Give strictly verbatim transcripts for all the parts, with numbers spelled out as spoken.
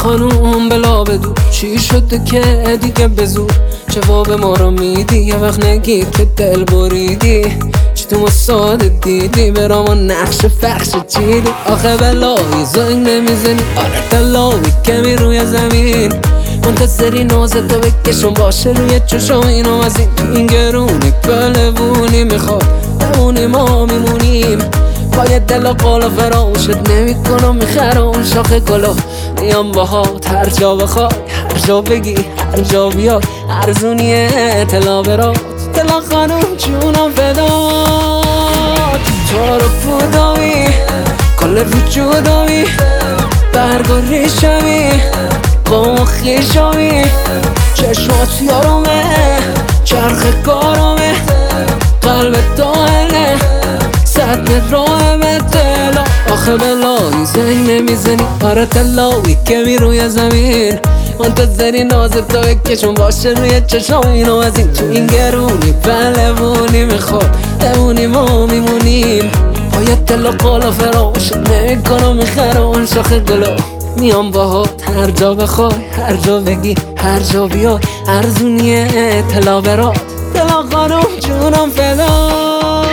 خانوم بلا بدو چی شده که دیگه بزور جواب ما رو میدی یه وقت نگی که دل بریدی چی تو ما ساده دیدی برام نقش فخش چیدی آخه بلایی زنگ نمیزنی آره تلاوی کمی روی زمین منتظری نازه تو بکشم باشه روی چشم اینو از این تو این گرونی پلوونی میخواد بمونی ما میمونیم باید دل و قول و فراموشت نمی کنم میخرم شاخه گلا میام باهات هر جا بخوای هر جا بگی هر جا بیای ارزونیه اطلاع برات دلا خانوم جونم فدات تو رو پودامی کل وجودامی برگ و ریشمی قوم و خیشامی چشمات یارمه چرخ کارمه قلب دائله سطح راهمه دلا آخه بلایی زنگ نمیزنی آره تلاوی کمی روی زمین منتظری نازه تو بکشم باشه روی چشم اینو از این تو این گرونی پلوونی میخواد بمونی ما میمونیم باید دل و قول و فراموشت نمیکنم میخرم شاخه گلا میام باهات هر جا بخوای هر جا بگی هر جا بیای ارزونیه اطلاع برات دلا خانوم جونم فدات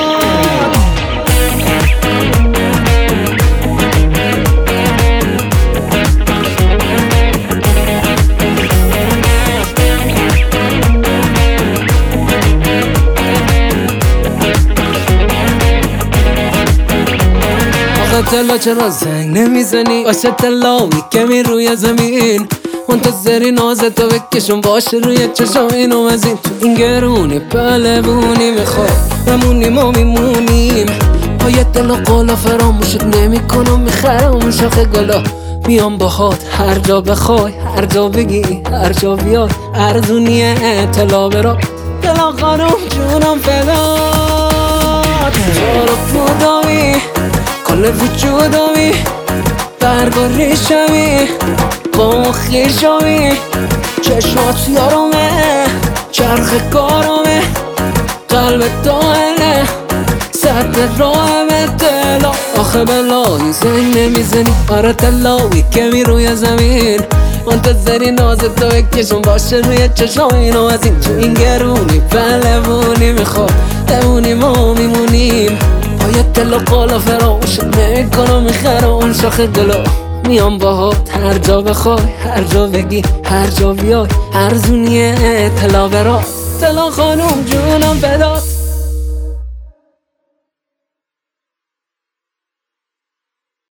تلا چرا زنگ نمیزنی واسه تلاوی کمی روی زمین منتظری نازه تو بکشم باشه روی چشم اینو از این تو این گرونی پلوونی میخواد بمونی ما میمونیم باید دل و قول و فراموشت نمی کنم میخرم شاخه گلا میام باهات هر جا بخوای هر جا بگی هر جا بیای ارزونیه اطلاع برات دلا خانوم جونم فدات تو رو پودامی کل وجودامی برگ و ریشمی قوم و خیشامی چشمات یارمه چرخ کارمه قلب دائله سطح راهمه دلا آخه بلایی زنگ نمیزنی آره تلاوی کمی روی زمین منتظری نازه تو بکشم باشه روی چشم اینو از این تو این گرونی پلوونی میخواد بمونی ما میمونیم باید دل و قول و فراموشت نمیکنم میخرم شاخه گلا میام باهات هر جا بخوای هر جا بگی هر جا بیای ارزونیه اطلاع برات دلا خانوم جونم فدات